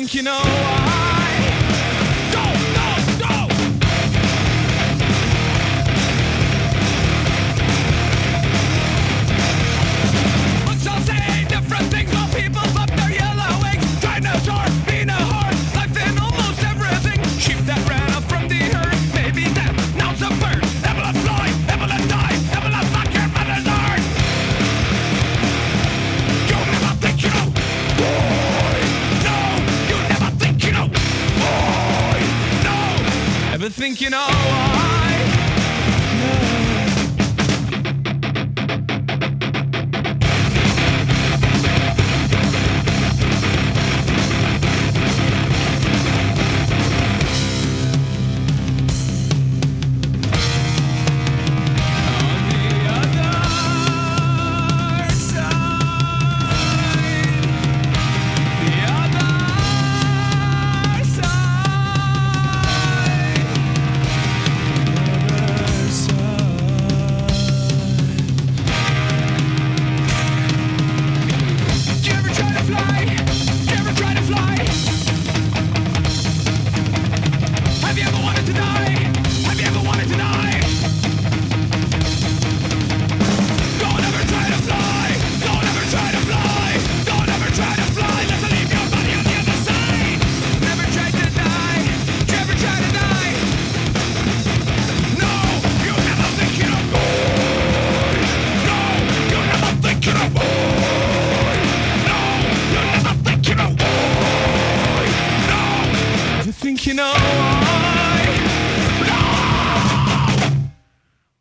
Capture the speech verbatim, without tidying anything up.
think you know why. Go, go, go! Books all say different things while people flap their yellow wings. Dinosaur, being a horde, life in almost everything. Sheep that ran off from the herd, maybe that now's a bird. Able to fly, able to die, able to fuck your mother's heart. You never think you know, boy. No, you never think you know, boy. No, ever think you know.